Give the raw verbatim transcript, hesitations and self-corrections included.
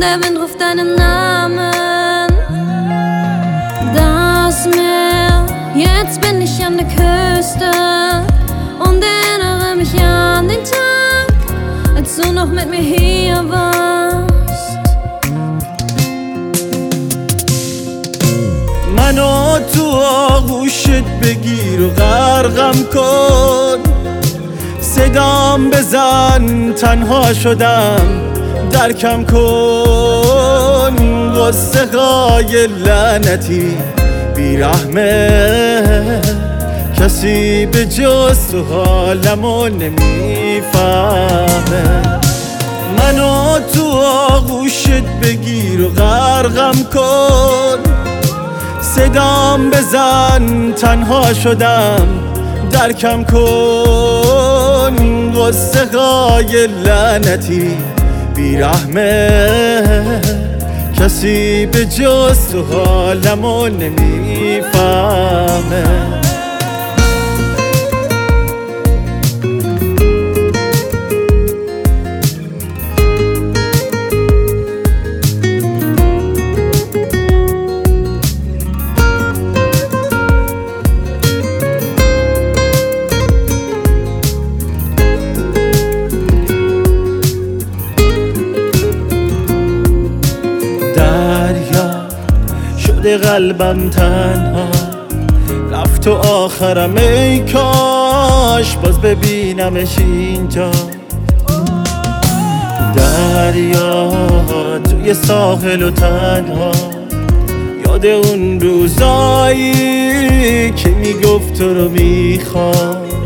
der Wind ruft deinen Namen. Das Meer, jetzt bin ich an der Küste und erinnere mich an den Tag, als du noch mit mir hier warst. منو تو آغوشت بگیر و غرقم کن، صدام بزن تنها شدم درکم کن. قصه های لعنتی بیرحمه، کسی به جز تو حالمو نمیفهمه. منو تو آغوشت بگیر و غرقم کن، صدام بزن تنها شدم درکم کن. قصه های لعنتی بیرحمه، کسی به جز تو حالمو نمیفهمه. قلبم تنها رفت و آخرم، ای کاش باز ببینمش اینجا. دریا توی ساحل و تنها، یاد اون روزایی که میگفت تو رو میخوام.